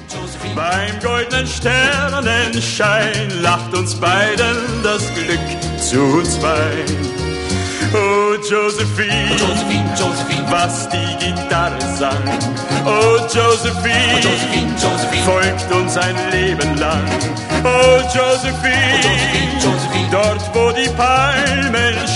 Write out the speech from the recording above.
Beim goldenen Sternenschein lacht uns beiden das Glück zu zweit. Oh Josephine, Oh Josephine, Josephine, was die Gitarre sang. Oh Josephine, oh Josephine, Josephine, folgt uns ein Leben lang. Oh Josephine, Josephine, Josephine, dort wo die Palmen